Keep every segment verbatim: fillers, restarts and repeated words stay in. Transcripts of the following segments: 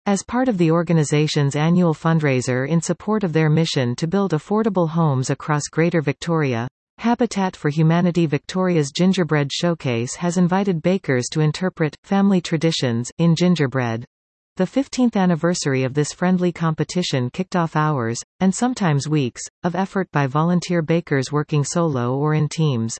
As part of the organization's annual fundraiser in support of their mission to build affordable homes across Greater Victoria, Habitat for Humanity Victoria's Gingerbread Showcase has invited bakers to interpret family traditions in gingerbread. The fifteenth anniversary of this friendly competition kicked off hours, and sometimes weeks, of effort by volunteer bakers working solo or in teams.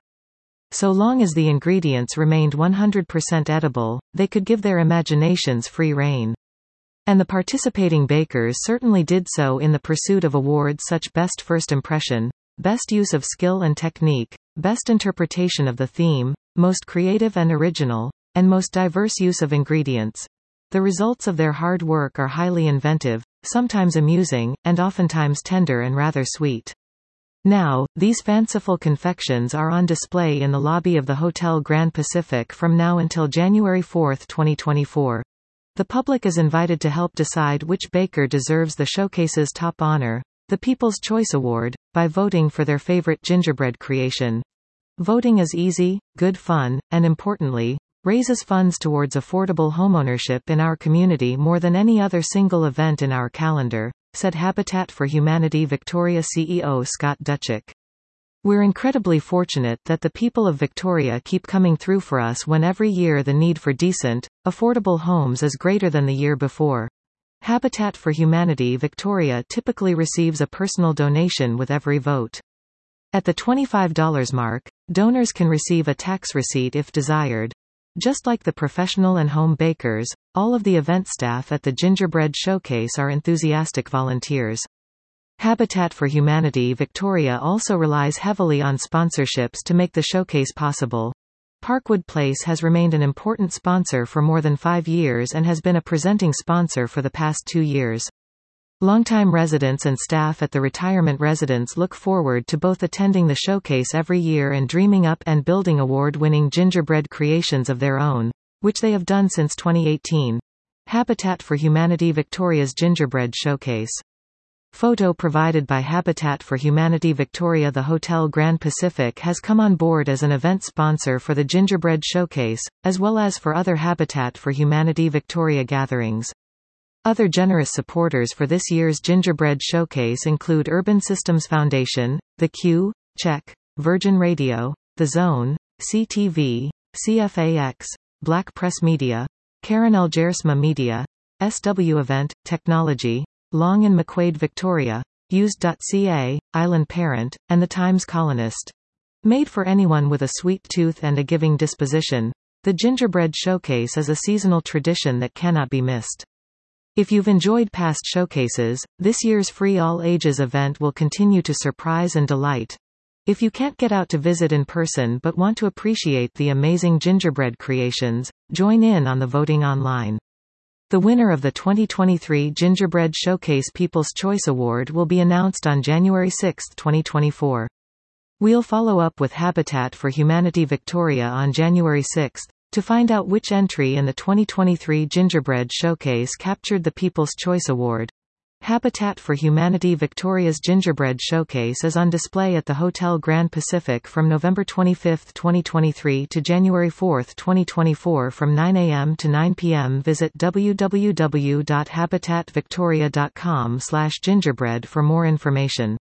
So long as the ingredients remained one hundred percent edible, they could give their imaginations free rein. And the participating bakers certainly did so in the pursuit of awards such Best First Impression, Best Use of Skill and Technique, Best Interpretation of the Theme, Most Creative and Original, and Most Diverse Use of Ingredients. The results of their hard work are highly inventive, sometimes amusing, and oftentimes tender and rather sweet. Now, these fanciful confections are on display in the lobby of the Hotel Grand Pacific from now until January fourth, twenty twenty-four. The public is invited to help decide which baker deserves the showcase's top honor, the People's Choice Award, by voting for their favorite gingerbread creation. Voting is easy, good fun, and importantly, raises funds towards affordable homeownership in our community more than any other single event in our calendar, said Habitat for Humanity Victoria C E O Scott Duchik. We're incredibly fortunate that the people of Victoria keep coming through for us when every year the need for decent, affordable homes is greater than the year before. Habitat for Humanity Victoria typically receives a personal donation with every vote. At the twenty-five dollars mark, donors can receive a tax receipt if desired. Just like the professional and home bakers, all of the event staff at the Gingerbread Showcase are enthusiastic volunteers. Habitat for Humanity Victoria also relies heavily on sponsorships to make the showcase possible. Parkwood Place has remained an important sponsor for more than five years and has been a presenting sponsor for the past two years. Longtime residents and staff at the retirement residence look forward to both attending the showcase every year and dreaming up and building award-winning gingerbread creations of their own, which they have done since twenty eighteen. Habitat for Humanity Victoria's Gingerbread Showcase. Photo provided by Habitat for Humanity Victoria. The Hotel Grand Pacific has come on board as an event sponsor for the Gingerbread Showcase, as well as for other Habitat for Humanity Victoria gatherings. Other generous supporters for this year's Gingerbread Showcase include Urban Systems Foundation, The Q, Check, Virgin Radio, The Zone, C T V, C F A X, Black Press Media, Karen L. Jarisma Media, S W Event, Technology, Long and McQuaid Victoria, Used dot C A, Island Parent, and The Times Colonist. Made for anyone with a sweet tooth and a giving disposition, the Gingerbread Showcase is a seasonal tradition that cannot be missed. If you've enjoyed past showcases, this year's free all-ages event will continue to surprise and delight. If you can't get out to visit in person but want to appreciate the amazing gingerbread creations, join in on the voting online. The winner of the twenty twenty-three Gingerbread Showcase People's Choice Award will be announced on January sixth, twenty twenty-four. We'll follow up with Habitat for Humanity Victoria on January sixth, to find out which entry in the twenty twenty-three Gingerbread Showcase captured the People's Choice Award. Habitat for Humanity Victoria's Gingerbread Showcase is on display at the Hotel Grand Pacific from November twenty-fifth, twenty twenty-three to January fourth, twenty twenty-four from nine a m to nine p m Visit w w w dot habitat victoria dot com slash gingerbread for more information.